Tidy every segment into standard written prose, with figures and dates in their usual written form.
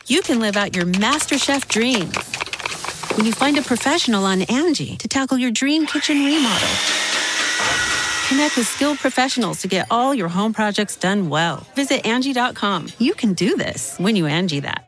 you can live out your MasterChef dreams when you find a professional on Angie to tackle your dream kitchen remodel. Connect with skilled professionals to get all your home projects done well. Visit Angie.com. You can do this when you Angie that.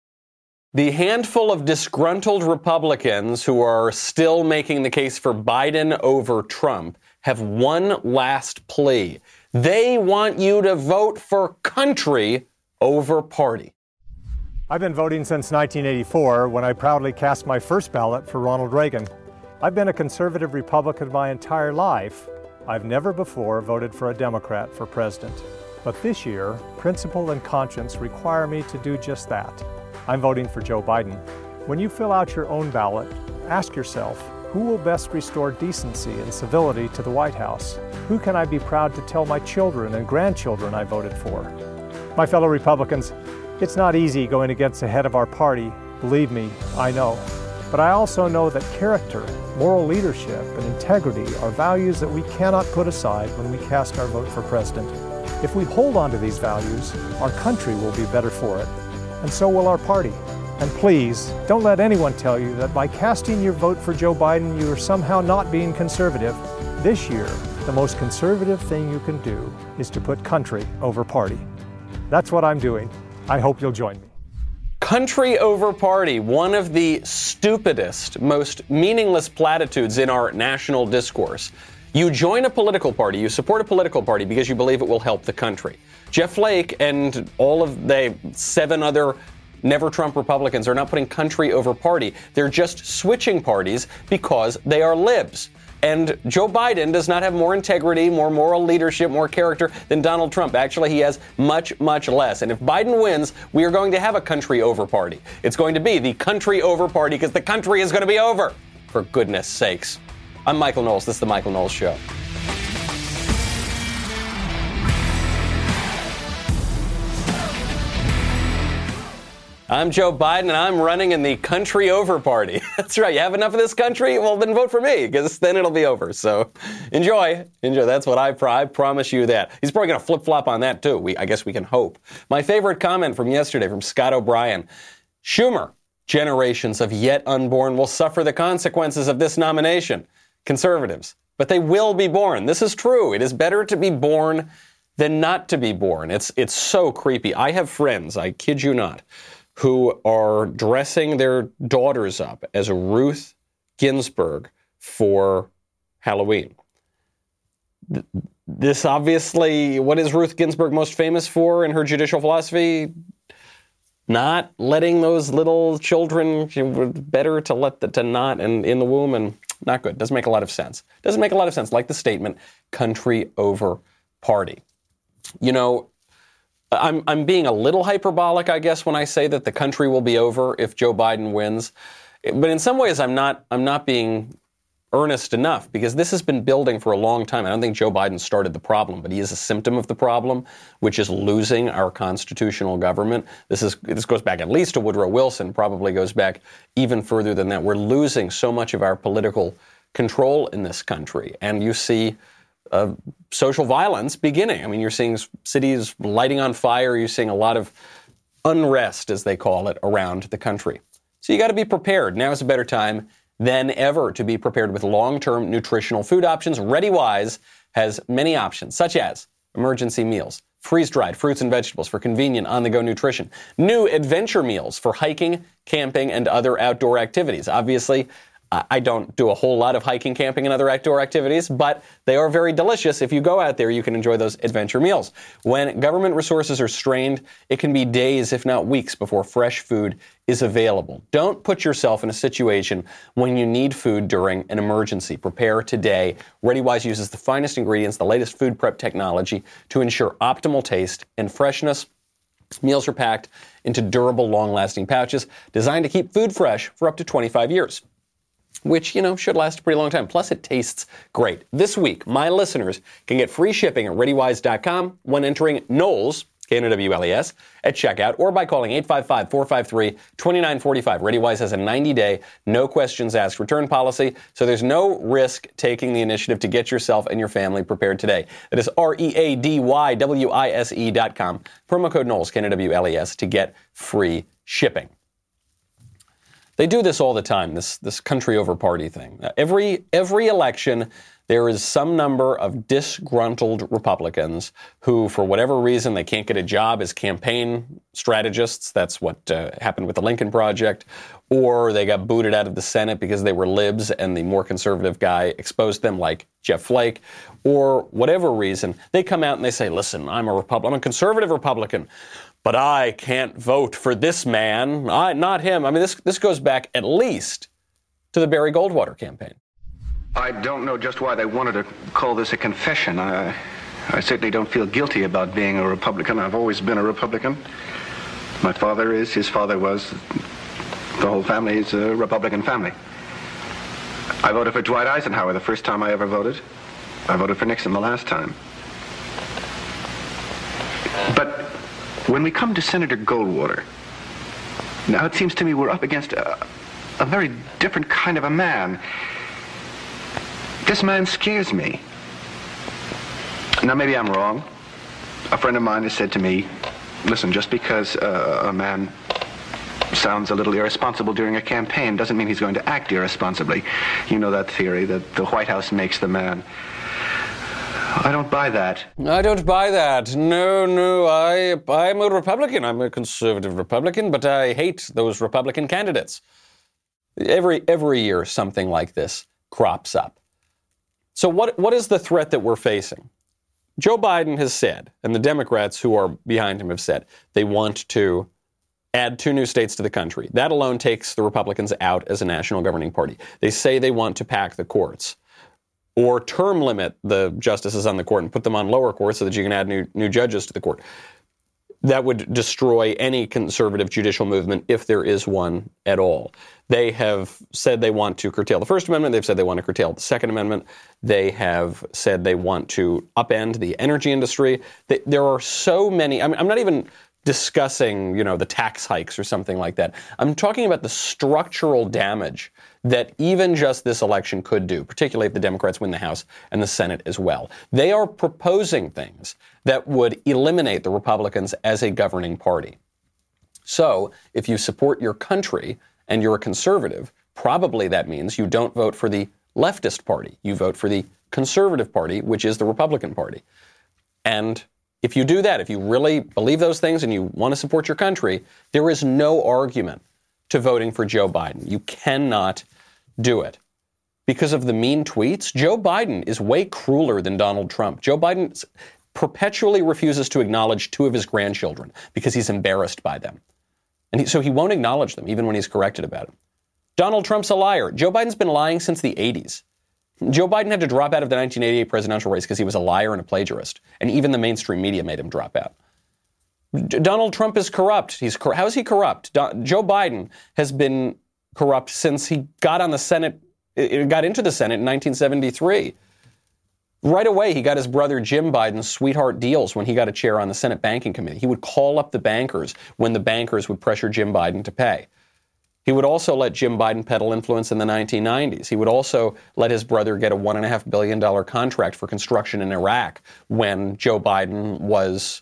The handful of disgruntled Republicans who are still making the case for Biden over Trump have one last plea. They want you to vote for country over party. I've been voting since 1984 when I proudly cast my first ballot for Ronald Reagan. I've been a conservative Republican my entire life. I've never before voted for a Democrat for president. But this year, principle and conscience require me to do just that. I'm voting for Joe Biden. When you fill out your own ballot, ask yourself, who will best restore decency and civility to the White House? Who can I be proud to tell my children and grandchildren I voted for? My fellow Republicans, it's not easy going against the head of our party. Believe me, I know. But I also know that character, moral leadership, and integrity are values that we cannot put aside when we cast our vote for president. If we hold on to these values, our country will be better for it, and so will our party. And please, don't let anyone tell you that by casting your vote for Joe Biden, you are somehow not being conservative. This year, the most conservative thing you can do is to put country over party. That's what I'm doing. I hope you'll join me. Country over party, one of the stupidest, most meaningless platitudes in our national discourse. You join a political party, you support a political party because you believe it will help the country. Jeff Flake and all of the 7 other Never Trump Republicans are not putting country over party. They're just switching parties because they are libs. And Joe Biden does not have more integrity, more moral leadership, more character than Donald Trump. Actually, he has much, much less. And if Biden wins, we are going to have a country over party. It's going to be the country over party because the country is going to be over. For goodness sakes. I'm Michael Knowles. This is The Michael Knowles Show. I'm Joe Biden, and I'm running in the country over party. That's right. You have enough of this country? Well, then vote for me, because then it'll be over. So enjoy. That's what I promise you that. He's probably going to flip-flop on that, too. I guess we can hope. My favorite comment from yesterday from Scott O'Brien. Schumer, generations of yet unborn will suffer the consequences of this nomination. Conservatives. But they will be born. This is true. It is better to be born than not to be born. It's so creepy. I have friends, I kid you not, who are dressing their daughters up as Ruth Ginsburg for Halloween. This obviously, what is Ruth Ginsburg most famous for in her judicial philosophy? Not letting those little children, better to let to not and in the womb, and not good. Doesn't make a lot of sense. Doesn't make a lot of sense, like the statement, country over party. You know, I'm being a little hyperbolic, I guess, when I say that the country will be over if Joe Biden wins. But in some ways, I'm not being earnest enough, because this has been building for a long time. I don't think Joe Biden started the problem, but he is a symptom of the problem, which is losing our constitutional government. This goes back at least to Woodrow Wilson, probably goes back even further than that. We're losing so much of our political control in this country. And you see social violence beginning. I mean, you're seeing cities lighting on fire. You're seeing a lot of unrest, as they call it, around the country. So you got to be prepared. Now is a better time than ever to be prepared with long-term nutritional food options. ReadyWise has many options, such as emergency meals, freeze-dried fruits and vegetables for convenient on-the-go nutrition, new adventure meals for hiking, camping, and other outdoor activities. Obviously, I don't do a whole lot of hiking, camping, and other outdoor activities, but they are very delicious. If you go out there, you can enjoy those adventure meals. When government resources are strained, it can be days, if not weeks, before fresh food is available. Don't put yourself in a situation when you need food during an emergency. Prepare today. ReadyWise uses the finest ingredients, the latest food prep technology to ensure optimal taste and freshness. Meals are packed into durable, long-lasting pouches designed to keep food fresh for up to 25 years. Which, should last a pretty long time. Plus, it tastes great. This week, my listeners can get free shipping at ReadyWise.com when entering Knowles, K-N-O-W-L-E-S, at checkout, or by calling 855-453-2945. ReadyWise has a 90-day, no-questions-asked return policy, so there's no risk taking the initiative to get yourself and your family prepared today. That is ReadyWise.com. Promo code Knowles, K-N-O-W-L-E-S, to get free shipping. They do this all the time, this country over party thing. Every election, there is some number of disgruntled Republicans who, for whatever reason, they can't get a job as campaign strategists. That's what happened with the Lincoln Project. Or they got booted out of the Senate because they were libs and the more conservative guy exposed them, like Jeff Flake. Or whatever reason, they come out and they say, listen, I'm a conservative Republican, but I can't vote for this man, not him. I mean, this goes back at least to the Barry Goldwater campaign. I don't know just why they wanted to call this a confession. I certainly don't feel guilty about being a Republican. I've always been a Republican. My father is, his father was. The whole family is a Republican family. I voted for Dwight Eisenhower the first time I ever voted. I voted for Nixon the last time. But when we come to Senator Goldwater, now it seems to me we're up against a very different kind of a man. This man scares me. Now, maybe I'm wrong. A friend of mine has said to me, listen, just because a man sounds a little irresponsible during a campaign doesn't mean he's going to act irresponsibly. You know that theory that the White House makes the man. I don't buy that. I don't buy that. No, I'm a Republican. I'm a conservative Republican, but I hate those Republican candidates. Every year something like this crops up. So what is the threat that we're facing? Joe Biden has said, and the Democrats who are behind him have said, they want to add 2 new states to the country. That alone takes the Republicans out as a national governing party. They say they want to pack the courts or term limit the justices on the court and put them on lower courts so that you can add new judges to the court. That would destroy any conservative judicial movement if there is one at all. They have said they want to curtail the First Amendment. They've said they want to curtail the Second Amendment. They have said they want to upend the energy industry. There are so many. I mean, I'm not even discussing, the tax hikes or something like that. I'm talking about the structural damage that even just this election could do, particularly if the Democrats win the House and the Senate as well. They are proposing things that would eliminate the Republicans as a governing party. So if you support your country and you're a conservative, probably that means you don't vote for the leftist party. You vote for the conservative party, which is the Republican Party. And if you do that, if you really believe those things and you want to support your country, there is no argument to voting for Joe Biden. You cannot do it. Because of the mean tweets, Joe Biden is way crueler than Donald Trump. Joe Biden perpetually refuses to acknowledge 2 of his grandchildren because he's embarrassed by them. And so he won't acknowledge them, even when he's corrected about it. Donald Trump's a liar. Joe Biden's been lying since the 80s. Joe Biden had to drop out of the 1988 presidential race because he was a liar and a plagiarist. And even the mainstream media made him drop out. Donald Trump is corrupt. How is he corrupt? Joe Biden has been corrupt since he got into the Senate in 1973. Right away, he got his brother Jim Biden's sweetheart deals when he got a chair on the Senate Banking Committee. He would call up the bankers when the bankers would pressure Jim Biden to pay. He would also let Jim Biden peddle influence in the 1990s. He would also let his brother get a $1.5 billion contract for construction in Iraq when Joe Biden was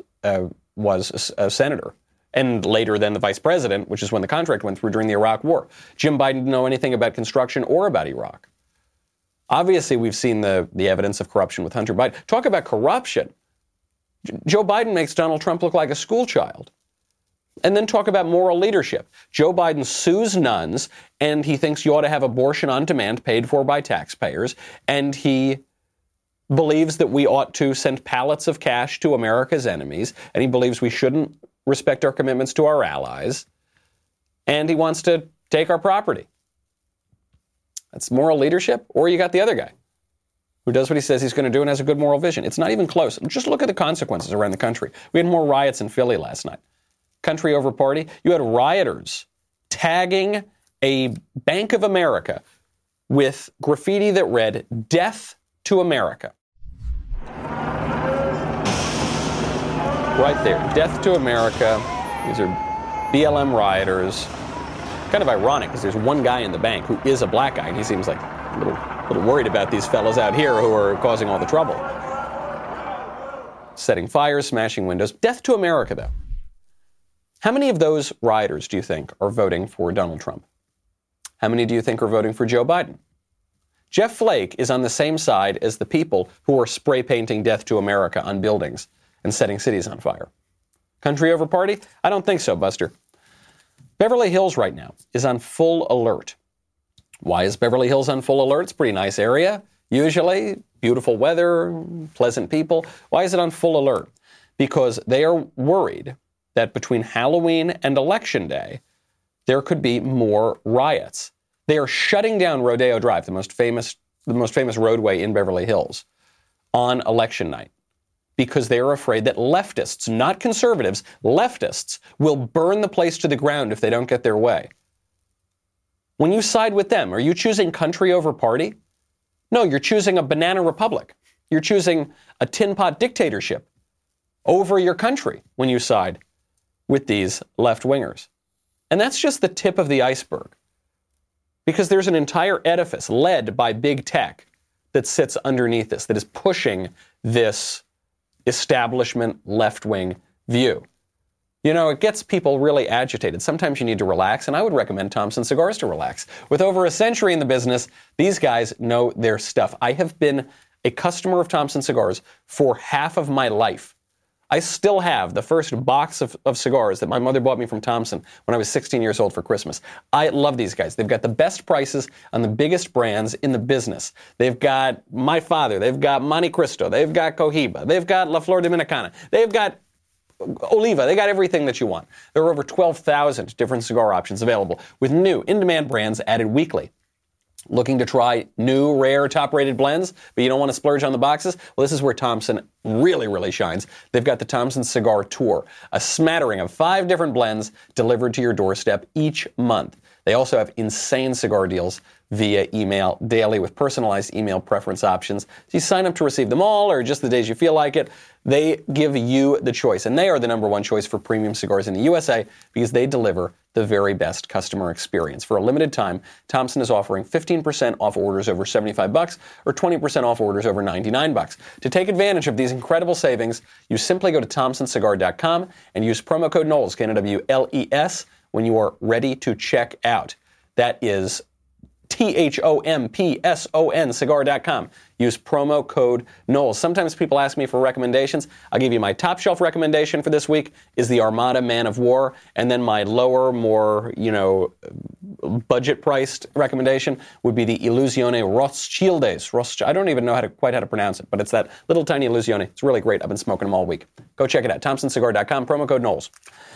a senator. And later then the vice president, which is when the contract went through during the Iraq War. Jim Biden didn't know anything about construction or about Iraq. Obviously, we've seen the evidence of corruption with Hunter Biden. Talk about corruption. Joe Biden makes Donald Trump look like a schoolchild. And then talk about moral leadership. Joe Biden sues nuns, and he thinks you ought to have abortion on demand paid for by taxpayers, and he believes that we ought to send pallets of cash to America's enemies, and he believes we shouldn't respect our commitments to our allies, and he wants to take our property. That's moral leadership. Or you got the other guy who does what he says he's going to do and has a good moral vision. It's not even close. Just look at the consequences around the country. We had more riots in Philly last night. Country over party. You had rioters tagging a Bank of America with graffiti that read, "Death to America." Right there. Death to America. These are BLM rioters. Kind of ironic because there's one guy in the bank who is a black guy, and he seems like a little worried about these fellas out here who are causing all the trouble. Setting fires, smashing windows. Death to America, though. How many of those rioters do you think are voting for Donald Trump? How many do you think are voting for Joe Biden? Jeff Flake is on the same side as the people who are spray painting death to America on buildings and setting cities on fire. Country over party? I don't think so, Buster. Beverly Hills right now is on full alert. Why is Beverly Hills on full alert? It's a pretty nice area, usually. Beautiful weather, pleasant people. Why is it on full alert? Because they are worried that between Halloween and Election Day, there could be more riots. They are shutting down Rodeo Drive, the most famous roadway in Beverly Hills, on election night, because they are afraid that leftists, not conservatives, leftists will burn the place to the ground if they don't get their way. When you side with them, are you choosing country over party? No, you're choosing a banana republic. You're choosing a tin pot dictatorship over your country when you side with these left-wingers. And that's just the tip of the iceberg, because there's an entire edifice led by big tech that sits underneath this, that is pushing this establishment left-wing view. You know, it gets people really agitated. Sometimes you need to relax, and I would recommend Thompson Cigars to relax. With over a century in the business, these guys know their stuff. I have been a customer of Thompson Cigars for half of my life. I still have the first box of cigars that my mother bought me from Thompson when I was 16 years old for Christmas. I love these guys. They've got the best prices on the biggest brands in the business. They've got My Father. They've got Monte Cristo. They've got Cohiba. They've got La Flor Dominicana. They've got Oliva. They got everything that you want. There are over 12,000 different cigar options available with new in-demand brands added weekly. Looking to try new, rare, top-rated blends, but you don't want to splurge on the boxes? Well, this is where Thompson really, really shines. They've got the Thompson Cigar Tour, a smattering of 5 different blends delivered to your doorstep each month. They also have insane cigar deals via email daily with personalized email preference options. So you sign up to receive them all or just the days you feel like it. They give you the choice, and they are the number one choice for premium cigars in the USA because they deliver the very best customer experience. For a limited time, Thompson is offering 15% off orders over $75 or 20% off orders over $99. To take advantage of these incredible savings, you simply go to ThompsonCigar.com and use promo code Knowles, Knowles, when you are ready to check out. That is THOMPSON cigar.com. Use promo code Knowles. Sometimes people ask me for recommendations. I'll give you my top shelf recommendation for this week is the Armada Man of War, and then my lower, more, budget-priced recommendation would be the Illusione Rothschildes. I don't even know quite how to pronounce it, but it's that little tiny Illusione. It's really great. I've been smoking them all week. Go check it out. ThompsonCigar.com, promo code Knowles.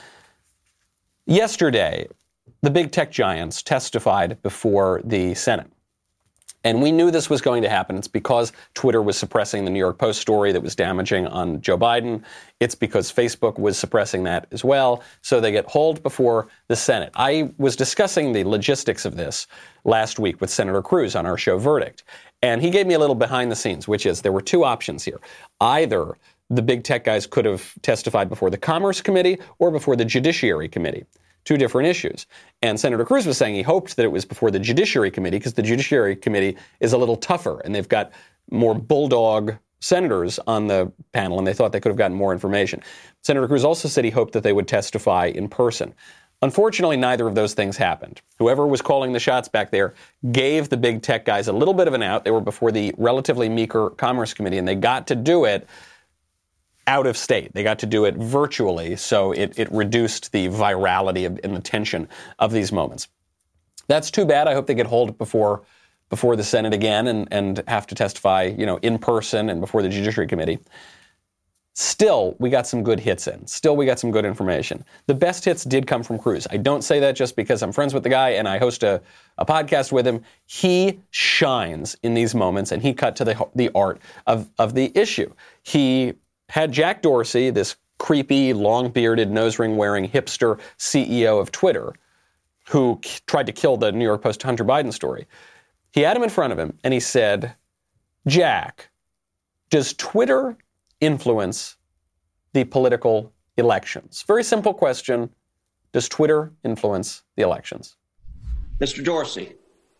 Yesterday, the big tech giants testified before the Senate. And we knew this was going to happen. It's because Twitter was suppressing the New York Post story that was damaging on Joe Biden. It's because Facebook was suppressing that as well. So they get hauled before the Senate. I was discussing the logistics of this last week with Senator Cruz on our show Verdict. And he gave me a little behind the scenes, which is there were 2 options here. Either the big tech guys could have testified before the Commerce Committee or before the Judiciary Committee. 2 different issues. And Senator Cruz was saying he hoped that it was before the Judiciary Committee because the Judiciary Committee is a little tougher and they've got more bulldog senators on the panel and they thought they could have gotten more information. Senator Cruz also said he hoped that they would testify in person. Unfortunately, neither of those things happened. Whoever was calling the shots back there gave the big tech guys a little bit of an out. They were before the relatively meeker Commerce Committee and they got to do it out of state. They got to do it virtually, so it reduced the virality and the tension of these moments. That's too bad. I hope they get hauled before the Senate again and have to testify, in person and before the Judiciary Committee. Still, we got some good hits in. Still, we got some good information. The best hits did come from Cruz. I don't say that just because I'm friends with the guy and I host a podcast with him. He shines in these moments, and he cut to the art of the issue. He had Jack Dorsey, this creepy, long-bearded, nose-ring-wearing hipster CEO of Twitter, who tried to kill the New York Post Hunter Biden story. He had him in front of him, and he said, Jack, does Twitter influence the political elections? Very simple question. Does Twitter influence the elections? Mr. Dorsey,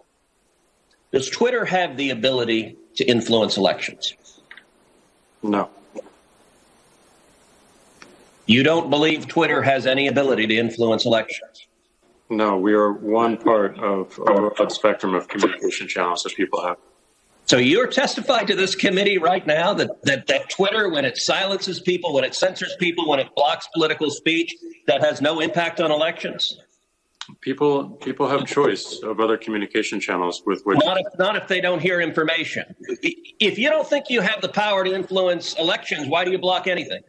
does Twitter have the ability to influence elections? No. You don't believe Twitter has any ability to influence elections? No, we are one part of a broad spectrum of communication channels that people have. So you're testifying to this committee right now that Twitter, when it silences people, when it censors people, when it blocks political speech, that has no impact on elections? People have choice of other communication channels with which... Not if they don't hear information. If you don't think you have the power to influence elections, why do you block anything?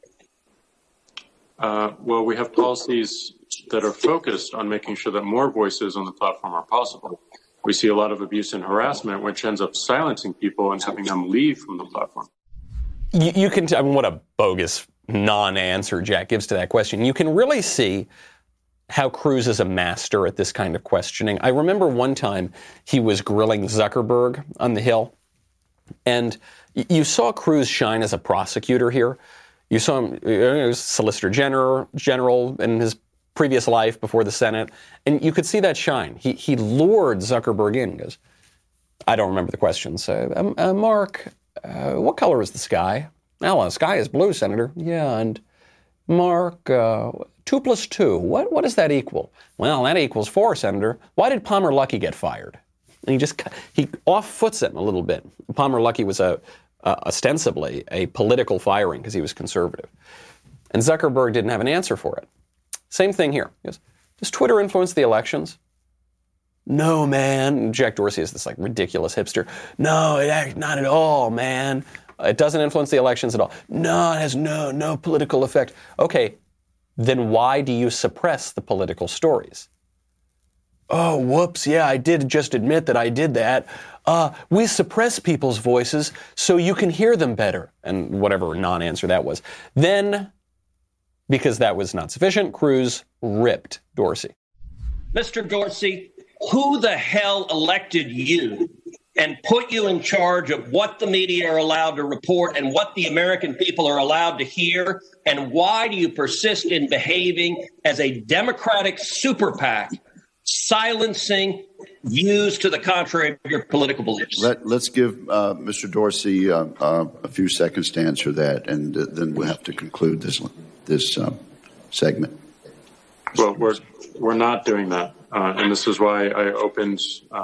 Well, we have policies that are focused on making sure that more voices on the platform are possible. We see a lot of abuse and harassment, which ends up silencing people and having them leave from the platform. You can tell what a bogus non-answer Jack gives to that question. You can really see how Cruz is a master at this kind of questioning. I remember one time he was grilling Zuckerberg on the Hill, and you saw Cruz shine as a prosecutor here. You saw him, he was Solicitor General in his previous life before the Senate, and you could see that shine. He lured Zuckerberg in. He goes, I don't remember the questions. Mark, what color is the sky? Well, the sky is blue, Senator. Yeah, and Mark, 2 + 2, what does that equal? Well, that equals 4, Senator. Why did Palmer Luckey get fired? And he off-foots it a little bit. Palmer Luckey was ostensibly a political firing because he was conservative. And Zuckerberg didn't have an answer for it. Same thing here. He goes, does Twitter influence the elections? No, man. And Jack Dorsey is this ridiculous hipster. No, not at all, man. It doesn't influence the elections at all. No, it has no political effect. Okay, then why do you suppress the political stories? Oh, whoops, yeah, I did just admit that I did that. We suppress people's voices so you can hear them better. And whatever non-answer that was. Then, because that was not sufficient, Cruz ripped Dorsey. Mr. Dorsey, who the hell elected you and put you in charge of what the media are allowed to report and what the American people are allowed to hear? And why do you persist in behaving as a Democratic super PAC, silencing views to the contrary of your political beliefs? Let's give Mr. Dorsey a few seconds to answer that, and then we'll have to conclude this segment. Well, we're not doing that, and this is why I opened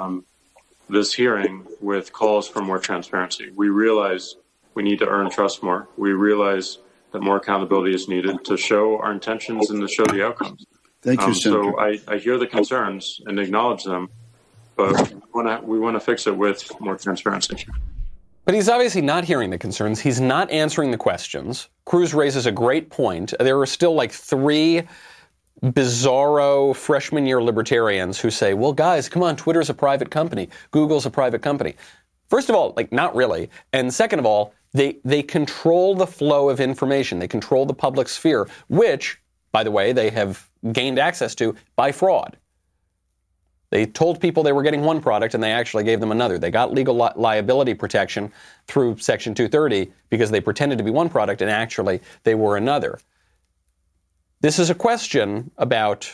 this hearing with calls for more transparency. We realize we need to earn trust more. We realize that more accountability is needed to show our intentions and to show the outcomes. Thank you, Senator. So I hear the concerns and acknowledge them, but we want to fix it with more transparency. But he's obviously not hearing the concerns. He's not answering the questions. Cruz raises a great point. There are still 3 bizarro freshman year libertarians who say, well, guys, come on, Twitter's a private company. Google's a private company. First of all, not really. And second of all, they control the flow of information. They control the public sphere, which, by the way, they have gained access to by fraud. They told people they were getting one product and they actually gave them another. They got legal liability protection through Section 230 because they pretended to be one product and actually they were another. This is a question about,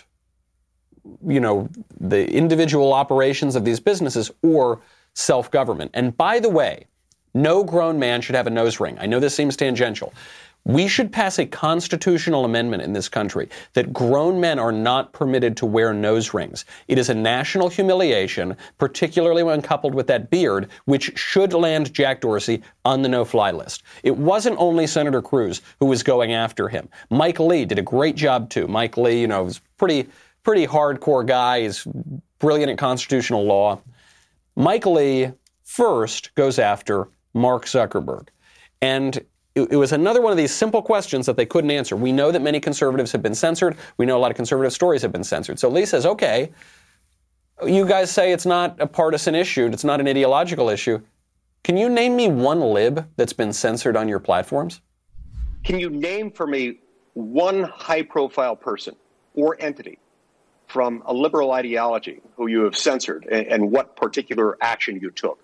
the individual operations of these businesses or self-government. And by the way, no grown man should have a nose ring. I know this seems tangential. We should pass a constitutional amendment in this country that grown men are not permitted to wear nose rings. It is a national humiliation, particularly when coupled with that beard, which should land Jack Dorsey on the no-fly list. It wasn't only Senator Cruz who was going after him. Mike Lee did a great job, too. Mike Lee, was pretty hardcore guy. He's brilliant at constitutional law. Mike Lee first goes after Mark Zuckerberg. And it was another one of these simple questions that they couldn't answer. We know that many conservatives have been censored. We know a lot of conservative stories have been censored. So Lee says, okay, you guys say it's not a partisan issue, it's not an ideological issue. Can you name me one lib that's been censored on your platforms? Can you name for me one high-profile person or entity from a liberal ideology who you have censored and what particular action you took?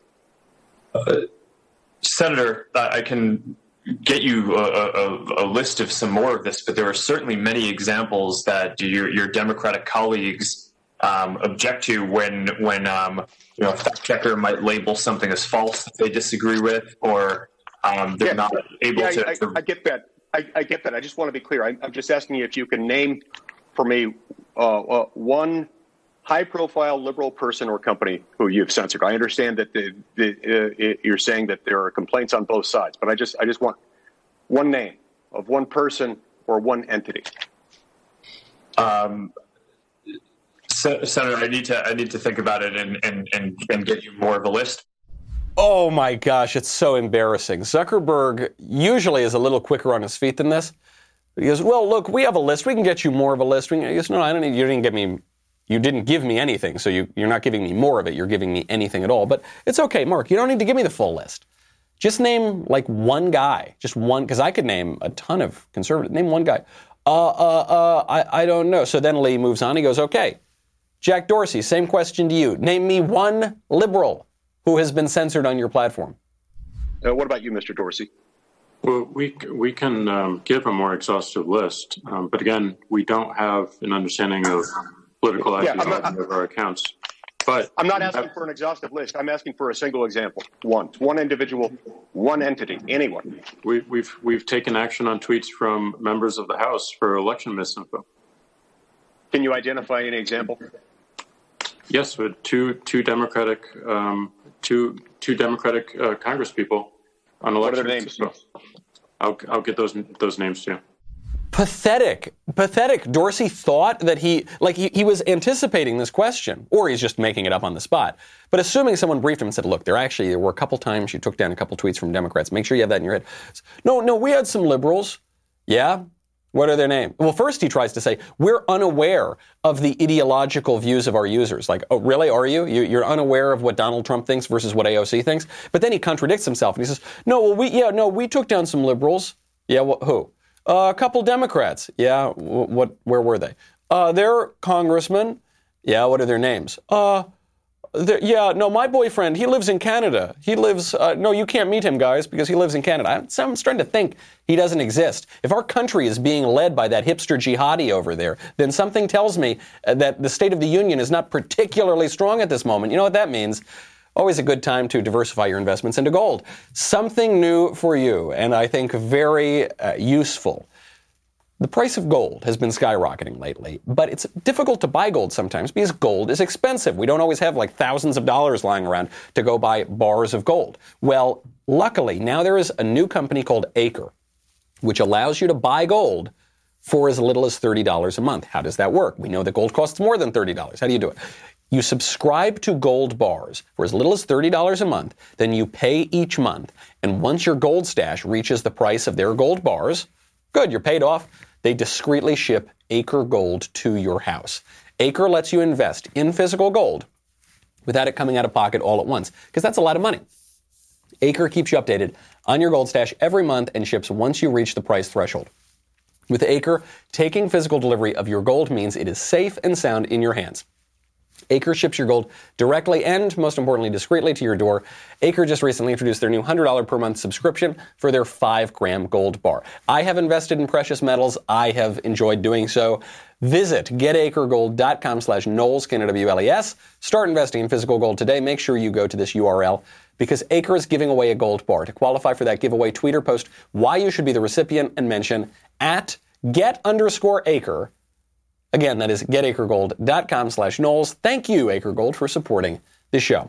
Senator, I can get you a list of some more of this, but there are certainly many examples that your Democratic colleagues object to when a fact checker might label something as false that they disagree with, or they're not able to. I get that. I get that. I just want to be clear. I'm just asking you if you can name for me one high-profile liberal person or company who you've censored. I understand that you're saying that there are complaints on both sides, but I just want one name of one person or one entity. Senator, I need to think about it and get you more of a list. Oh my gosh, it's so embarrassing. Zuckerberg usually is a little quicker on his feet than this. He goes, well, look, we have a list. We can get you more of a list. He goes, no, I don't need. You didn't give me anything, so you're not giving me more of it. You're giving me anything at all. But it's okay, Mark. You don't need to give me the full list. Just name like one guy, just one, because I could name a ton of conservatives. Name one guy. I don't know. So then Lee moves on. He goes, okay, Jack Dorsey, same question to you. Name me one liberal who has been censored on your platform. What about you, Mr. Dorsey? Well, we can give a more exhaustive list, but again, we don't have an understanding of political ideology of our accounts. But I'm not asking for an exhaustive list. I'm asking for a single example. One individual, one entity, anyone. We've taken action on tweets from members of the House for election misinfo. Can you identify any example? Yes, with two Democratic Congress people on election. What are their names? I'll get those names to you. Pathetic. Dorsey thought that he was anticipating this question, or he's just making it up on the spot. But assuming someone briefed him and said, look, there were a couple times you took down a couple tweets from Democrats. Make sure you have that in your head. No, we had some liberals. Yeah? What are their names? Well, first he tries to say, we're unaware of the ideological views of our users. Like, oh, really? Are you? You're unaware of what Donald Trump thinks versus what AOC thinks? But then he contradicts himself and he says, we took down some liberals. Yeah, who? A couple Democrats. Yeah, where were they? They're congressmen. Yeah, what are their names? My boyfriend, he lives in Canada. You can't meet him, guys, because he lives in Canada. I'm starting to think he doesn't exist. If our country is being led by that hipster jihadi over there, then something tells me that the State of the Union is not particularly strong at this moment. You know what that means? Always a good time to diversify your investments into gold. Something new for you, and I think very useful. The price of gold has been skyrocketing lately, but it's difficult to buy gold sometimes because gold is expensive. We don't always have like thousands of dollars lying around to go buy bars of gold. Well, luckily, now there is a new company called Acre, which allows you to buy gold for as little as $30 a month. How does that work? We know that gold costs more than $30. How do you do it? You subscribe to gold bars for as little as $30 a month, then you pay each month, and once your gold stash reaches the price of their gold bars, good, you're paid off. They discreetly ship Acre Gold to your house. Acre lets you invest in physical gold without it coming out of pocket all at once, because that's a lot of money. Acre keeps you updated on your gold stash every month and ships once you reach the price threshold. With Acre, taking physical delivery of your gold means it is safe and sound in your hands. Acre ships your gold directly and, most importantly, discreetly to your door. Acre just recently introduced their new $100 per month subscription for their 5-gram gold bar. I have invested in precious metals. I have enjoyed doing so. Visit getacregold.com/Knowles, K-N-O-W-L-E-S. Start investing in physical gold today. Make sure you go to this URL because Acre is giving away a gold bar. To qualify for that giveaway, tweet or post why you should be the recipient and mention at @get_Acre. Again, that is getacregold.com/Knowles. Thank you, Acre Gold, for supporting the show.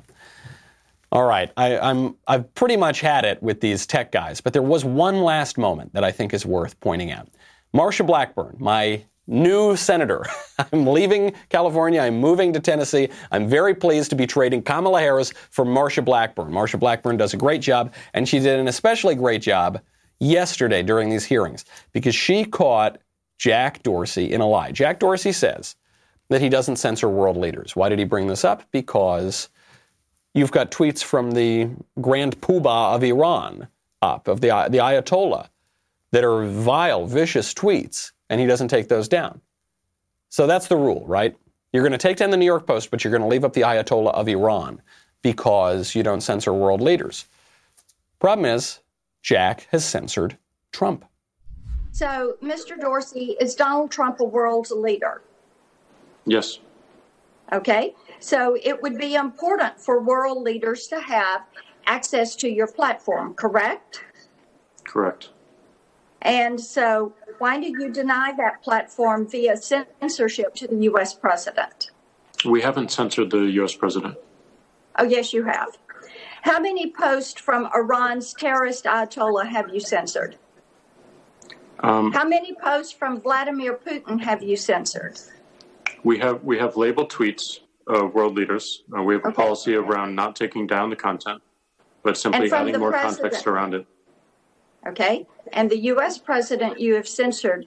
All right, I've pretty much had it with these tech guys, but there was one last moment that I think is worth pointing out. Marsha Blackburn, my new senator. I'm leaving California. I'm moving to Tennessee. I'm very pleased to be trading Kamala Harris for Marsha Blackburn. Marsha Blackburn does a great job, and she did an especially great job yesterday during these hearings because she caught Jack Dorsey in a lie. Jack Dorsey says that he doesn't censor world leaders. Why did he bring this up? Because you've got tweets from the Grand Poobah of Iran of the Ayatollah, that are vile, vicious tweets, and he doesn't take those down. So that's the rule, right? You're going to take down the New York Post, but you're going to leave up the Ayatollah of Iran because you don't censor world leaders. Problem is, Jack has censored Trump. So, Mr. Dorsey, is Donald Trump a world leader? Yes. Okay. So it would be important for world leaders to have access to your platform, correct? Correct. And so why do you deny that platform via censorship to the U.S. president? We haven't censored the U.S. president. Oh, yes, you have. How many posts from Iran's terrorist Ayatollah have you censored? How many posts from Vladimir Putin have you censored? We have labeled tweets of world leaders. We have a policy around not taking down the content, but simply adding more context around it. Okay. And the U.S. president you have censored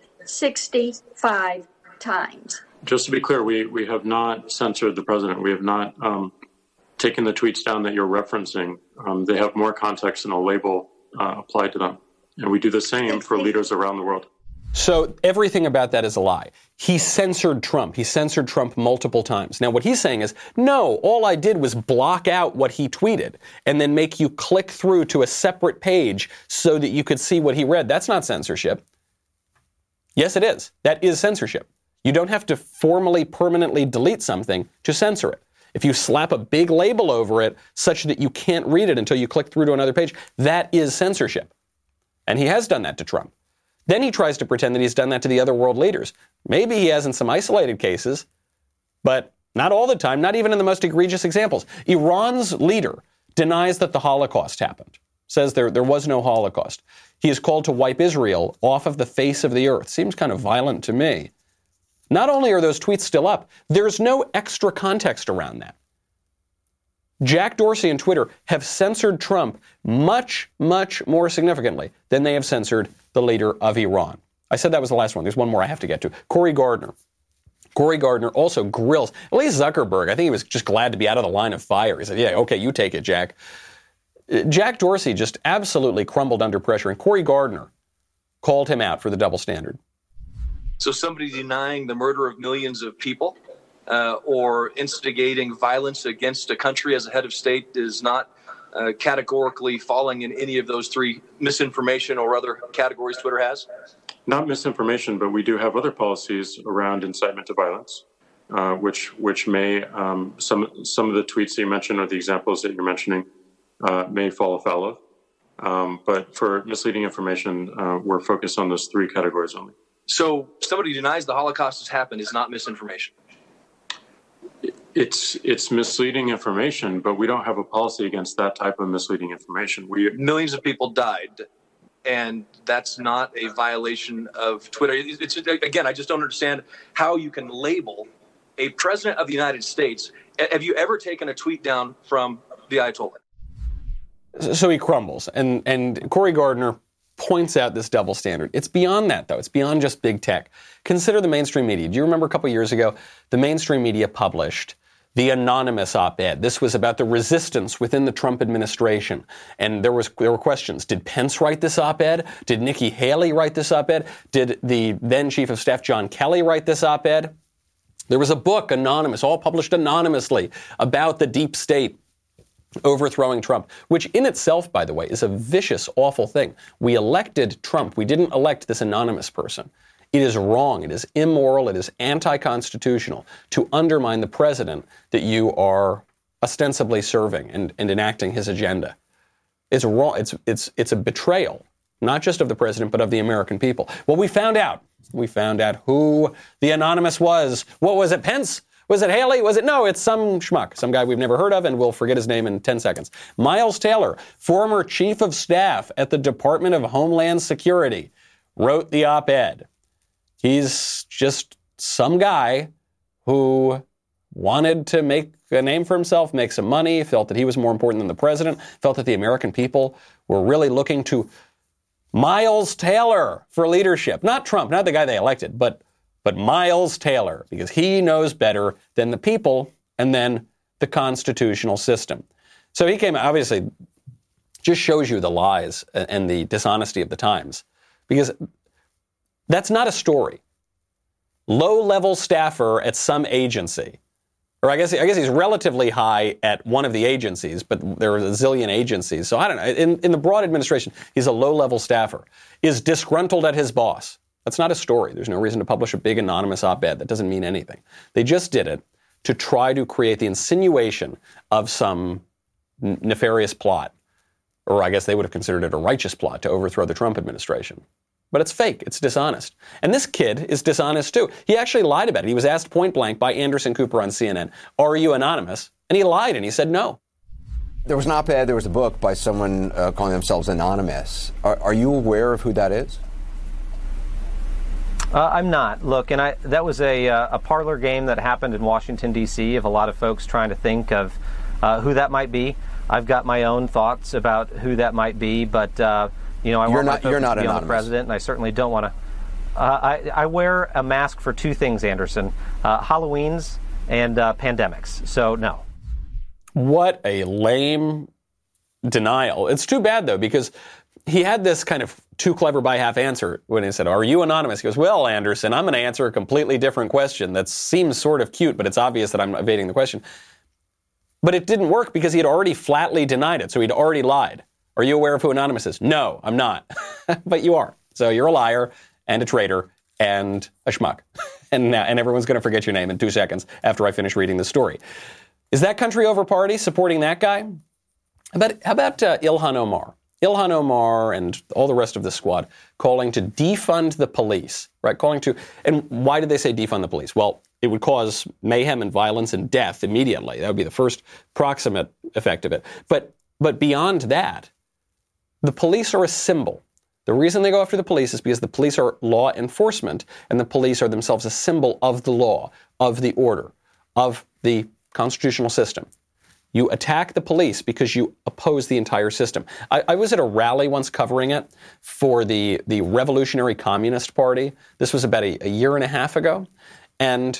65 times. Just to be clear, we have not censored the president. We have not taken the tweets down that you're referencing. They have more context and a label applied to them. And we do the same for leaders around the world. So everything about that is a lie. He censored Trump. He censored Trump multiple times. Now, what he's saying is, no, all I did was block out what he tweeted and then make you click through to a separate page so that you could see what he read. That's not censorship. Yes, it is. That is censorship. You don't have to formally, permanently delete something to censor it. If you slap a big label over it such that you can't read it until you click through to another page, that is censorship. And he has done that to Trump. Then he tries to pretend that he's done that to the other world leaders. Maybe he has in some isolated cases, but not all the time, not even in the most egregious examples. Iran's leader denies that the Holocaust happened, says there was no Holocaust. He is called to wipe Israel off of the face of the earth. Seems kind of violent to me. Not only are those tweets still up, there's no extra context around that. Jack Dorsey and Twitter have censored Trump much, much more significantly than they have censored the leader of Iran. I said that was the last one. There's one more I have to get to. Cory Gardner. Cory Gardner also grills, at least Zuckerberg. I think he was just glad to be out of the line of fire. He said, yeah, okay, you take it, Jack. Jack Dorsey just absolutely crumbled under pressure, and Cory Gardner called him out for the double standard. So somebody denying the murder of millions of people or instigating violence against a country as a head of state is not categorically falling in any of those three, misinformation or other categories Twitter has? Not misinformation, but we do have other policies around incitement to violence, which may, some of the tweets that you mentioned or the examples that you're mentioning may fall afoul of. But for misleading information, we're focused on those three categories only. So somebody who denies the Holocaust has happened is not misinformation? It's misleading information, but we don't have a policy against that type of misleading information. Millions of people died, and that's not a violation of Twitter. Again, I just don't understand how you can label a president of the United States. Have you ever taken a tweet down from the Ayatollah? So he crumbles, and Cory Gardner points out this double standard. It's beyond that, though. It's beyond just big tech. Consider the mainstream media. Do you remember a couple years ago, the mainstream media published the anonymous op-ed? This was about the resistance within the Trump administration. And there were questions. Did Pence write this op-ed? Did Nikki Haley write this op-ed? Did the then Chief of Staff John Kelly write this op-ed? There was a book, anonymous, all published anonymously, about the deep state overthrowing Trump, which in itself, by the way, is a vicious, awful thing. We elected Trump. We didn't elect this anonymous person. It is wrong. It is immoral. It is anti-constitutional to undermine the president that you are ostensibly serving and enacting his agenda. It's wrong. It's a betrayal, not just of the president, but of the American people. Well, we found out. We found out who the anonymous was. What was it, Pence? Was it Haley? Was it? No, it's some schmuck, some guy we've never heard of, and we'll forget his name in 10 seconds. Miles Taylor, former chief of staff at the Department of Homeland Security, wrote the op-ed. He's just some guy who wanted to make a name for himself, make some money, felt that he was more important than the president, felt that the American people were really looking to Miles Taylor for leadership. Not Trump, not the guy they elected, but Miles Taylor, because he knows better than the people and then the constitutional system. So he came, obviously, just shows you the lies and the dishonesty of the times, because that's not a story. Low-level staffer at some agency, or I guess he's relatively high at one of the agencies, but there are a zillion agencies. So I don't know. In the broad administration, he's a low-level staffer, is disgruntled at his boss. That's not a story. There's no reason to publish a big anonymous op-ed. That doesn't mean anything. They just did it to try to create the insinuation of some nefarious plot, or I guess they would have considered it a righteous plot to overthrow the Trump administration. but it's fake. It's dishonest. And this kid is dishonest too. He actually lied about it. He was asked point blank by Anderson Cooper on CNN, "Are you anonymous?" And he lied and he said no. There was an op-ed, there was a book by someone calling themselves Anonymous. Are you aware of who that is? I'm not. Look, and that was a parlor game that happened in Washington, D.C. of a lot of folks trying to think of who that might be. I've got my own thoughts about who that might be, but, I want my focus to be on the president, and I certainly don't want to. I wear a mask for two things, Anderson, Halloweens and pandemics, so no. What a lame denial. It's too bad, though, because he had this kind of too clever by half answer when he said, "Are you anonymous?" He goes, "Well, Anderson, I'm going to answer a completely different question that seems sort of cute, but it's obvious that I'm evading the question." But it didn't work because he had already flatly denied it, so he'd already lied. "Are you aware of who Anonymous is?" "No, I'm not." But you are. So you're a liar and a traitor and a schmuck. And everyone's going to forget your name in 2 seconds after I finish reading the story. Is that country over party supporting that guy? How about Ilhan Omar? Ilhan Omar and all the rest of the squad calling to defund the police, right? And why did they say defund the police? Well, it would cause mayhem and violence and death immediately. That would be the first proximate effect of it. But beyond that, the police are a symbol. The reason they go after the police is because the police are law enforcement, and the police are themselves a symbol of the law, of the order, of the constitutional system. You attack the police because you oppose the entire system. I was at a rally once covering it for the Revolutionary Communist Party. This was about a year and a half ago. And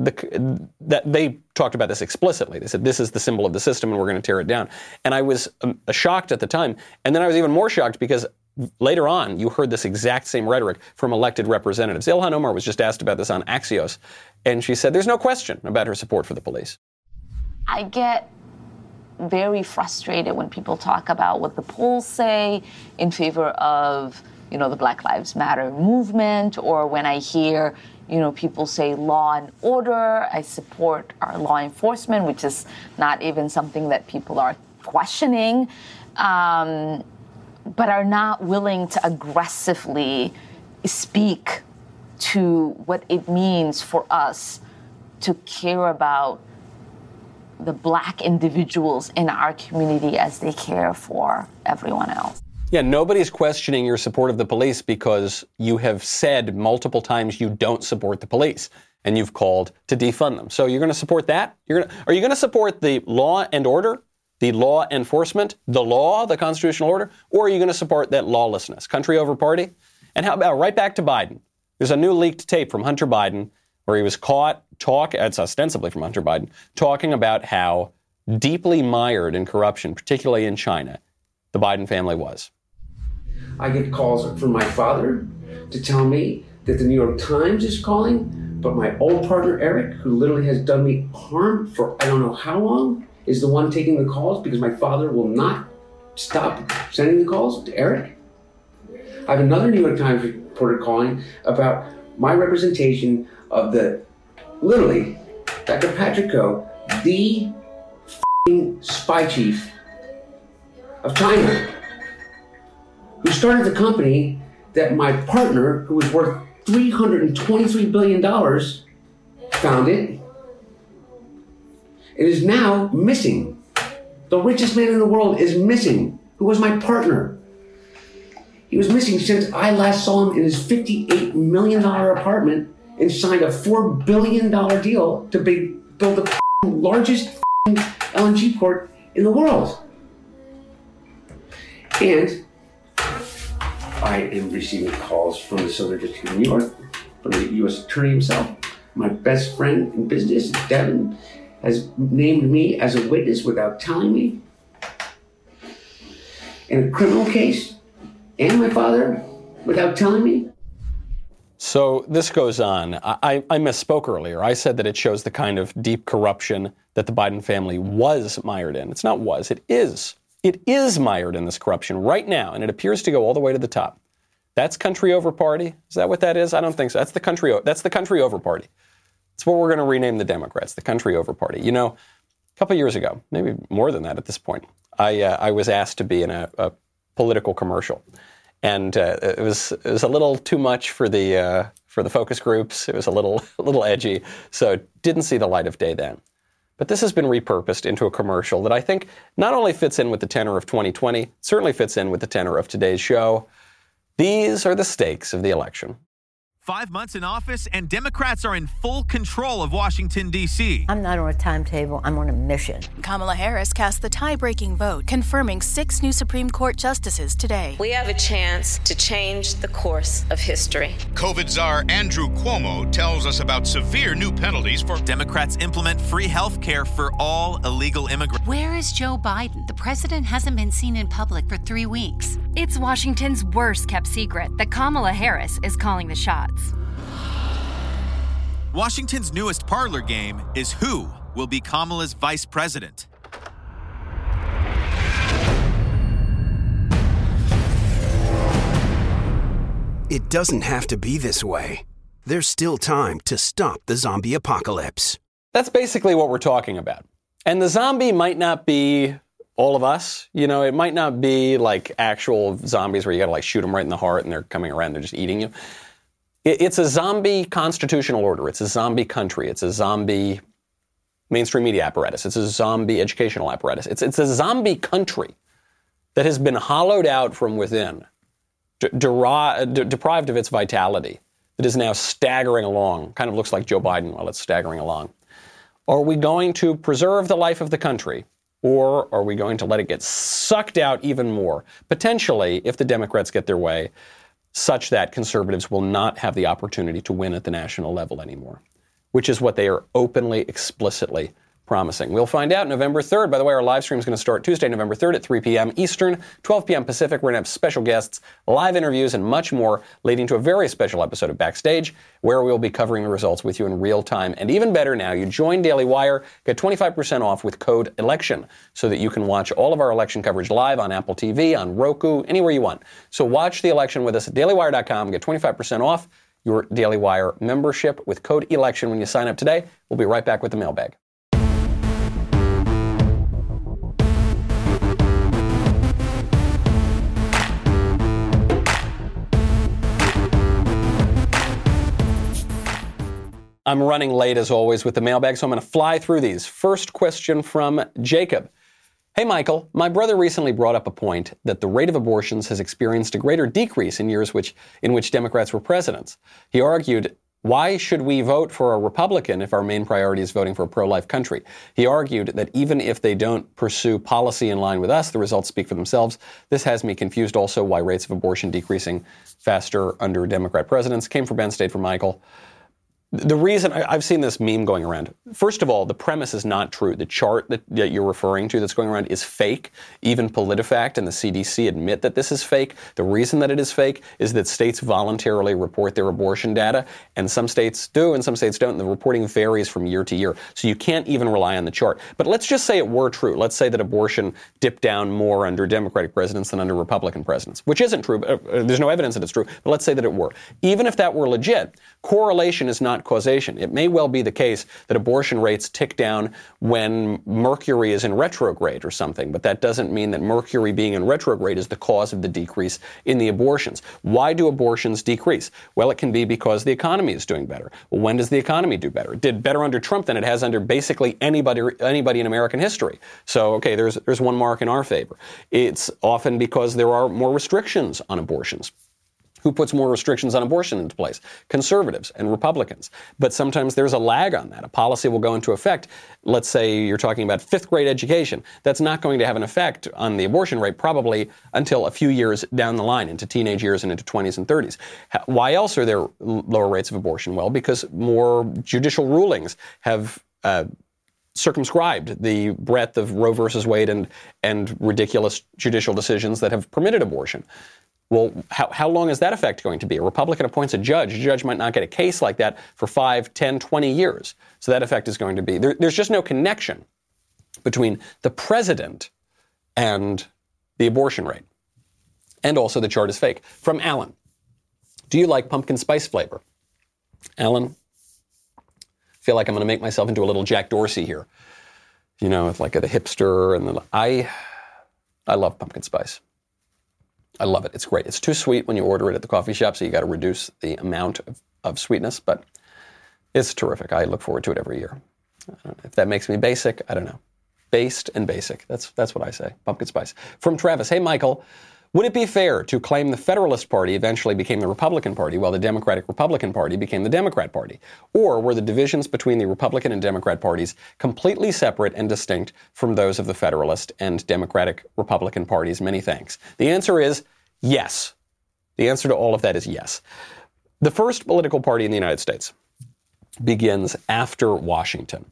they talked about this explicitly. They said, this is the symbol of the system and we're going to tear it down. And I was shocked at the time. And then I was even more shocked because later on, you heard this exact same rhetoric from elected representatives. Ilhan Omar was just asked about this on Axios. And she said there's no question about her support for the police. I get very frustrated when people talk about what the polls say in favor of, the Black Lives Matter movement, or when I hear, people say law and order. I support our law enforcement, which is not even something that people are questioning, but are not willing to aggressively speak to what it means for us to care about the Black individuals in our community as they care for everyone else. Yeah, nobody's questioning your support of the police because you have said multiple times you don't support the police and you've called to defund them. So you're going to support that? Are you going to support the law and order, the law enforcement, the law, the constitutional order, or are you going to support that lawlessness? Country over party? And how about right back to Biden? There's a new leaked tape from Hunter Biden where he was caught it's ostensibly from Hunter Biden, talking about how deeply mired in corruption, particularly in China, the Biden family was. I get calls from my father to tell me that the New York Times is calling, but my old partner, Eric, who literally has done me harm for I don't know how long, is the one taking the calls because my father will not stop sending the calls to Eric. I have another New York Times reporter calling about my representation of literally, Dr. Patrick Koh, the spy chief of China, who started the company that my partner, who was worth $323 billion, founded, and is now missing. The richest man in the world is missing, who was my partner. He was missing since I last saw him in his $58 million apartment and signed a $4 billion deal to build the largest LNG port in the world. And I am receiving calls from the Southern District of New York, from the U.S. Attorney himself. My best friend in business, Devin, has named me as a witness without telling me in a criminal case, and my father without telling me. So this goes on. I misspoke earlier. I said that it shows the kind of deep corruption that the Biden family was mired in. It's not was, it is. It is mired in this corruption right now, and it appears to go all the way to the top. That's country over party? Is that what that is? I don't think so. That's the country over party. It's what we're going to rename the Democrats, the country over party. A couple years ago, maybe more than that at this point, I was asked to be in a political commercial. And it was a little too much for the focus groups. It was a little edgy, so it didn't see the light of day then. But this has been repurposed into a commercial that I think not only fits in with the tenor of 2020, certainly fits in with the tenor of today's show. These are the stakes of the election. 5 months in office, and Democrats are in full control of Washington, D.C. I'm not on a timetable. I'm on a mission. Kamala Harris cast the tie-breaking vote, confirming 6 new Supreme Court justices today. We have a chance to change the course of history. COVID czar Andrew Cuomo tells us about severe new penalties for Democrats implement free health care for all illegal immigrants. Where is Joe Biden? The president hasn't been seen in public for 3 weeks. It's Washington's worst-kept secret that Kamala Harris is calling the shots. Washington's newest parlor game is who will be Kamala's vice president. It doesn't have to be this way. There's still time to stop the zombie apocalypse. That's basically what we're talking about. And the zombie might not be all of us. You know, it might not be like actual zombies where you got to like shoot them right in the heart and they're coming around, they're just eating you. It's a zombie constitutional order. It's a zombie country. It's a zombie mainstream media apparatus. It's a zombie educational apparatus. It's a zombie country that has been hollowed out from within, deprived of its vitality, that is now staggering along. Kind of looks like Joe Biden while it's staggering along. Are we going to preserve the life of the country, or are we going to let it get sucked out even more, potentially, if the Democrats get their way, such that conservatives will not have the opportunity to win at the national level anymore, which is what they are openly, explicitly promising. We'll find out November 3rd. By the way, our live stream is going to start Tuesday, November 3rd at 3 p.m. Eastern, 12 p.m. Pacific. We're going to have special guests, live interviews, and much more, leading to a very special episode of Backstage, where we'll be covering the results with you in real time. And even better now, you join Daily Wire, get 25% off with code ELECTION, so that you can watch all of our election coverage live on Apple TV, on Roku, anywhere you want. So watch the election with us at dailywire.com. Get 25% off your Daily Wire membership with code ELECTION when you sign up today. We'll be right back with the mailbag. I'm running late, as always, with the mailbag, so I'm going to fly through these. First question from Jacob. Hey, Michael, my brother recently brought up a point that the rate of abortions has experienced a greater decrease in years in which Democrats were presidents. He argued, why should we vote for a Republican if our main priority is voting for a pro-life country? He argued that even if they don't pursue policy in line with us, the results speak for themselves. This has me confused also why rates of abortion decreasing faster under Democrat presidents. Came from Ben, stayed for Michael. The reason I've seen this meme going around, first of all, the premise is not true. The chart that you're referring to that's going around is fake. Even PolitiFact and the CDC admit that this is fake. The reason that it is fake is that states voluntarily report their abortion data, and some states do and some states don't, and the reporting varies from year to year. So you can't even rely on the chart. But let's just say it were true. Let's say that abortion dipped down more under Democratic presidents than under Republican presidents, which isn't true. There's no evidence that it's true, but let's say that it were. Even if that were legit, correlation is not causation. It may well be the case that abortion rates tick down when Mercury is in retrograde or something, but that doesn't mean that Mercury being in retrograde is the cause of the decrease in the abortions. Why do abortions decrease? Well, it can be because the economy is doing better. Well, when does the economy do better? It did better under Trump than it has under basically anybody in American history. So, okay, there's one mark in our favor. It's often because there are more restrictions on abortions. Who puts more restrictions on abortion into place? Conservatives and Republicans. But sometimes there's a lag on that. A policy will go into effect. Let's say you're talking about fifth grade education. That's not going to have an effect on the abortion rate probably until a few years down the line, into teenage years and into 20s and 30s. Why else are there lower rates of abortion? Well, because more judicial rulings have circumscribed the breadth of Roe versus Wade and ridiculous judicial decisions that have permitted abortion. Well, how long is that effect going to be? A Republican appoints a judge. A judge might not get a case like that for 5, 10, 20 years. So that effect is going to be. There's just no connection between the president and the abortion rate. And also the chart is fake. From Alan. Do you like pumpkin spice flavor? Alan, I feel like I'm going to make myself into a little Jack Dorsey here. You know, it's like the hipster. And I love pumpkin spice. I love it. It's great. It's too sweet when you order it at the coffee shop, so you got to reduce the amount of sweetness, but it's terrific. I look forward to it every year. If that makes me basic, I don't know. Based and basic. That's what I say. Pumpkin spice. From Travis, hey, Michael, would it be fair to claim the Federalist Party eventually became the Republican Party while the Democratic-Republican Party became the Democrat Party? Or were the divisions between the Republican and Democrat parties completely separate and distinct from those of the Federalist and Democratic-Republican parties? Many thanks. The answer is yes. The answer to all of that is yes. The first political party in the United States begins after Washington.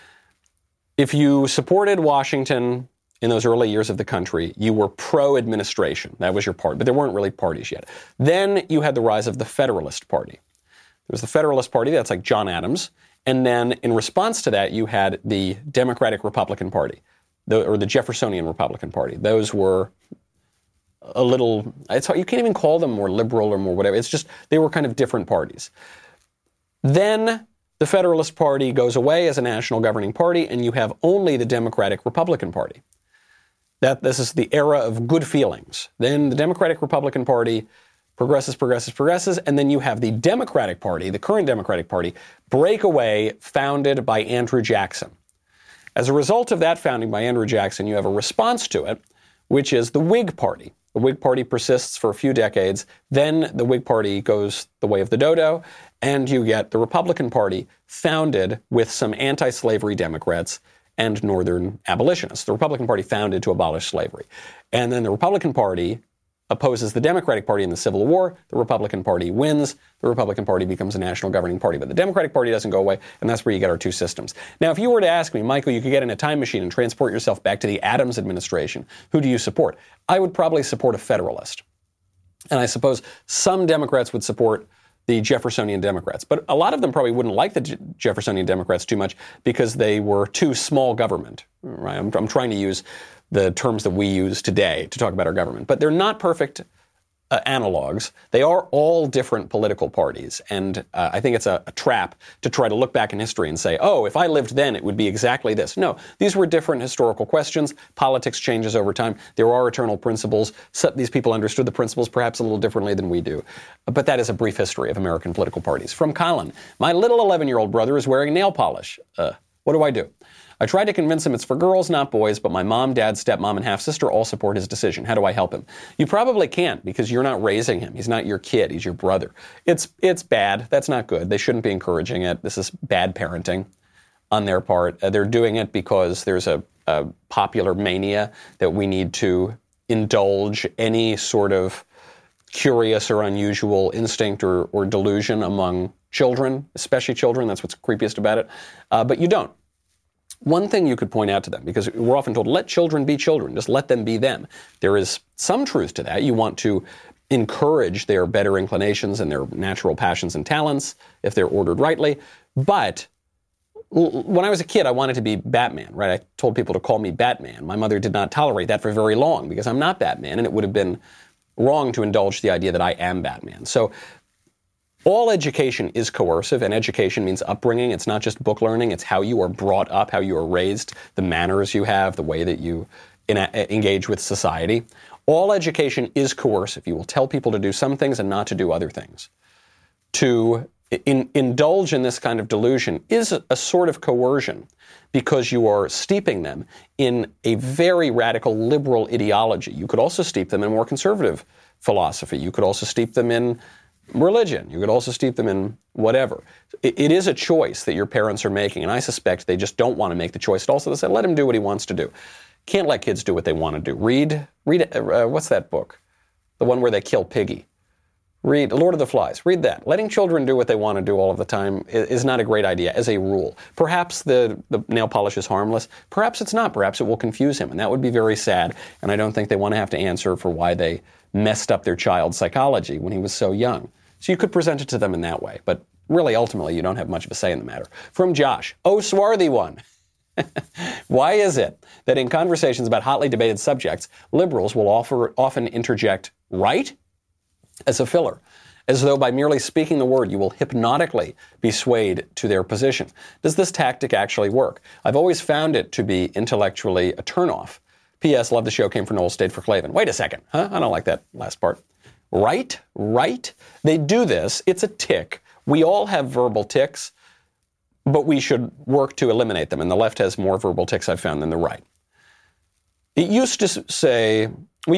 If you supported Washington in those early years of the country, you were pro-administration. That was your party, but there weren't really parties yet. Then you had the rise of the Federalist Party. There was the Federalist Party, that's like John Adams, and then in response to that, you had the Democratic-Republican Party, or the Jeffersonian Republican Party. Those were a little, you can't even call them more liberal or more whatever. It's just, they were kind of different parties. Then the Federalist Party goes away as a national governing party, and you have only the Democratic-Republican Party. This is the era of good feelings. Then the Democratic-Republican Party progresses, and then you have the Democratic Party, the current Democratic Party, break away, founded by Andrew Jackson. As a result of that founding by Andrew Jackson, you have a response to it, which is the Whig Party. The Whig Party persists for a few decades. Then the Whig Party goes the way of the dodo, and you get the Republican Party founded with some anti-slavery Democrats and Northern abolitionists. The Republican Party founded to abolish slavery. And then the Republican Party opposes the Democratic Party in the Civil War. The Republican Party wins. The Republican Party becomes a national governing party. But the Democratic Party doesn't go away, and that's where you get our two systems. Now, if you were to ask me, Michael, you could get in a time machine and transport yourself back to the Adams administration. Who do you support? I would probably support a Federalist. And I suppose some Democrats would support the Jeffersonian Democrats. But a lot of them probably wouldn't like the Jeffersonian Democrats too much because they were too small government. Right? I'm trying to use the terms that we use today to talk about our government. But they're not perfect analogs. They are all different political parties. And I think it's a trap to try to look back in history and say, oh, if I lived then, it would be exactly this. No, these were different historical questions. Politics changes over time. There are eternal principles. These people understood the principles perhaps a little differently than we do. But that is a brief history of American political parties. From Colin, my little 11-year-old brother is wearing nail polish. What do I do? I tried to convince him it's for girls, not boys, but my mom, dad, stepmom, and half-sister all support his decision. How do I help him? You probably can't because you're not raising him. He's not your kid. He's your brother. It's bad. That's not good. They shouldn't be encouraging it. This is bad parenting on their part. They're doing it because there's a popular mania that we need to indulge any sort of curious or unusual instinct or delusion among children, especially children. That's what's creepiest about it. But you don't. One thing you could point out to them, because we're often told, let children be children, just let them be them. There is some truth to that. You want to encourage their better inclinations and their natural passions and talents if they're ordered rightly. But when I was a kid, I wanted to be Batman, right? I told people to call me Batman. My mother did not tolerate that for very long because I'm not Batman, and it would have been wrong to indulge the idea that I am Batman. So all education is coercive, and education means upbringing. It's not just book learning. It's how you are brought up, how you are raised, the manners you have, the way that you engage with society. All education is coercive. You will tell people to do some things and not to do other things. To indulge in this kind of delusion is a sort of coercion because you are steeping them in a very radical liberal ideology. You could also steep them in more conservative philosophy. You could also steep them in religion. You could also steep them in whatever. It is a choice that your parents are making, and I suspect they just don't want to make the choice at all, so they say, let him do what he wants to do. Can't let kids do what they want to do. Read what's that book? The one where they kill Piggy. Read Lord of the Flies. Read that. Letting children do what they want to do all of the time is not a great idea as a rule. Perhaps the nail polish is harmless. Perhaps it's not. Perhaps it will confuse him, and that would be very sad, and I don't think they want to have to answer for why they messed up their child's psychology when he was so young. So you could present it to them in that way, but really, ultimately, you don't have much of a say in the matter. From Josh, oh, swarthy one. Why is it that in conversations about hotly debated subjects, liberals will often interject right as a filler, as though by merely speaking the word, you will hypnotically be swayed to their position? Does this tactic actually work? I've always found it to be intellectually a turnoff P.S. Love the show, came from Noel, stayed for Klavan. Wait a second. Huh? I don't like that last part. Right? They do this. It's a tick. We all have verbal tics, but we should work to eliminate them. And the left has more verbal tics, I've found, than the right. We used to say,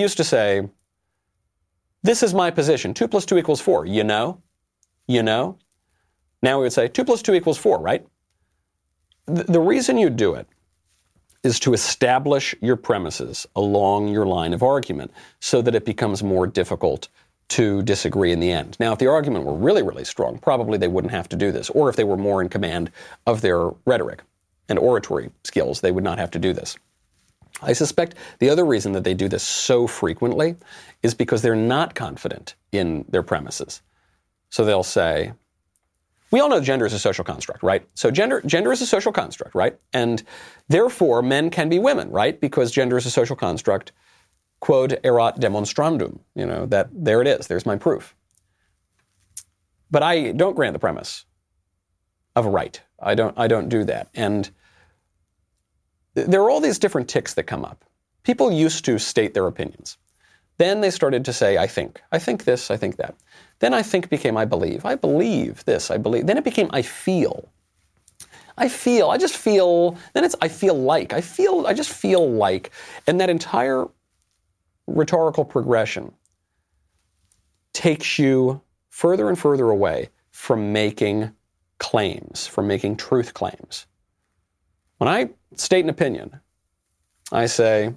this is my position. 2 + 2 = 4. You know? Now we would say 2 + 2 = 4, right? The reason you do it is to establish your premises along your line of argument so that it becomes more difficult to disagree in the end. Now, if the argument were really, really strong, probably they wouldn't have to do this. Or if they were more in command of their rhetoric and oratory skills, they would not have to do this. I suspect the other reason that they do this so frequently is because they're not confident in their premises. So they'll say, we all know gender is a social construct, right? So gender is a social construct, right? And therefore, men can be women, right? Because gender is a social construct. Quod erat demonstrandum. That there it is. There's my proof. But I don't grant the premise of a right. I don't do that. And there are all these different tics that come up. People used to state their opinions. Then they started to say, I think this, I think that. Then I think became I believe this, I believe. Then it became I feel. I just feel. Then it's I feel like. I just feel like. And that entire rhetorical progression takes you further and further away from making claims, from making truth claims. When I state an opinion, I say,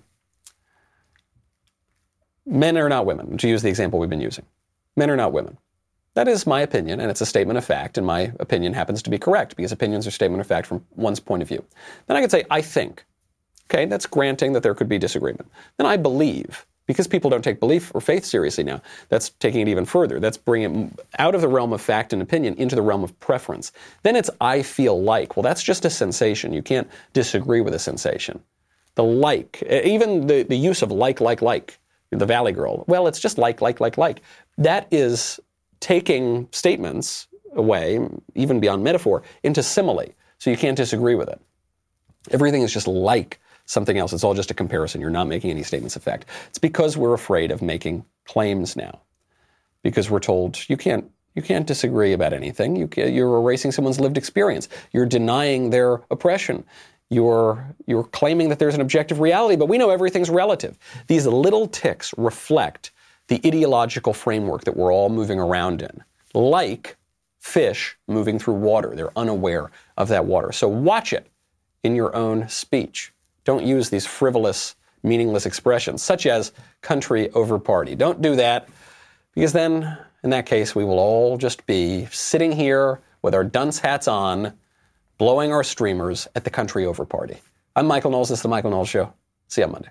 men are not women, to use the example we've been using. Men are not women. That is my opinion, and it's a statement of fact, and my opinion happens to be correct, because opinions are statement of fact from one's point of view. Then I could say, I think. Okay, that's granting that there could be disagreement. Then I believe. Because people don't take belief or faith seriously now, that's taking it even further. That's bringing it out of the realm of fact and opinion into the realm of preference. Then it's I feel like. Well, that's just a sensation. You can't disagree with a sensation. The like, even the use of like, the Valley Girl. Well, it's just like. That is taking statements away, even beyond metaphor, into simile. So you can't disagree with it. Everything is just like something else. It's all just a comparison. You're not making any statements of fact. It's because we're afraid of making claims now. Because we're told you can't disagree about anything. You're erasing someone's lived experience. You're denying their oppression. You're claiming that there's an objective reality, but we know everything's relative. These little tics reflect the ideological framework that we're all moving around in. Like fish moving through water. They're unaware of that water. So watch it in your own speech. Don't use these frivolous, meaningless expressions, such as country over party. Don't do that, because then, in that case, we will all just be sitting here with our dunce hats on, blowing our streamers at the country over party. I'm Michael Knowles. This is The Michael Knowles Show. See you on Monday.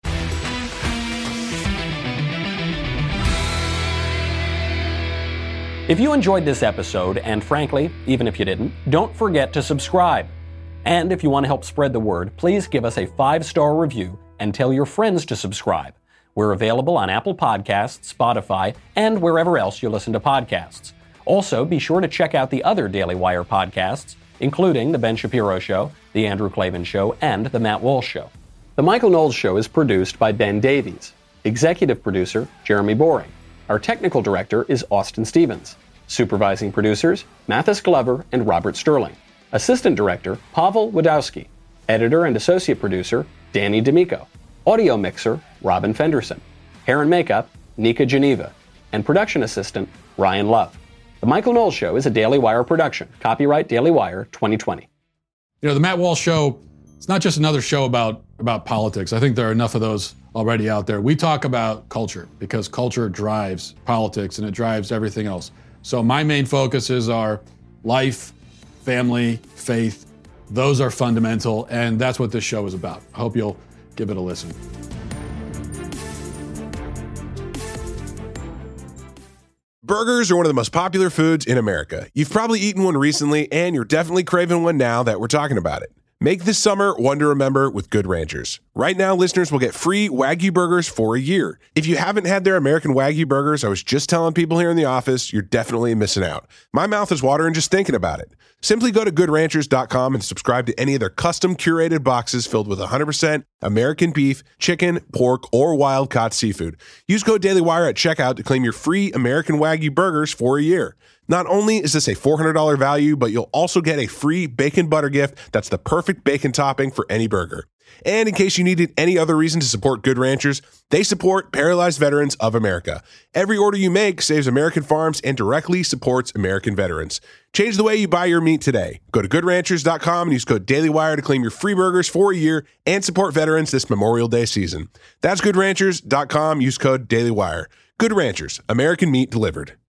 If you enjoyed this episode, and frankly, even if you didn't, don't forget to subscribe. And if you want to help spread the word, please give us a 5-star review and tell your friends to subscribe. We're available on Apple Podcasts, Spotify, and wherever else you listen to podcasts. Also, be sure to check out the other Daily Wire podcasts, including The Ben Shapiro Show, The Andrew Klavan Show, and The Matt Walsh Show. The Michael Knowles Show is produced by Ben Davies. Executive producer, Jeremy Boring. Our technical director is Austin Stevens. Supervising producers, Mathis Glover and Robert Sterling. Assistant Director, Pavel Wadowski. Editor and Associate Producer, Danny D'Amico. Audio Mixer, Robin Fenderson. Hair and Makeup, Nika Geneva. And Production Assistant, Ryan Love. The Michael Knowles Show is a Daily Wire production. Copyright Daily Wire 2020. The Matt Walsh Show, it's not just another show about politics. I think there are enough of those already out there. We talk about culture because culture drives politics and it drives everything else. So my main focuses are life, family, faith. Those are fundamental, and that's what this show is about. I hope you'll give it a listen. Burgers are one of the most popular foods in America. You've probably eaten one recently, and you're definitely craving one now that we're talking about it. Make this summer one to remember with Good Ranchers. Right now, listeners will get free Wagyu burgers for a year. If you haven't had their American Wagyu burgers, I was just telling people here in the office, you're definitely missing out. My mouth is watering just thinking about it. Simply go to GoodRanchers.com and subscribe to any of their custom curated boxes filled with 100% American beef, chicken, pork, or wild-caught seafood. Use code DailyWire at checkout to claim your free American Wagyu burgers for a year. Not only is this a $400 value, but you'll also get a free bacon butter gift that's the perfect bacon topping for any burger. And in case you needed any other reason to support Good Ranchers, they support Paralyzed Veterans of America. Every order you make saves American farms and directly supports American veterans. Change the way you buy your meat today. Go to goodranchers.com and use code DailyWire to claim your free burgers for a year and support veterans this Memorial Day season. That's goodranchers.com. Use code DailyWire. Good Ranchers, American meat delivered.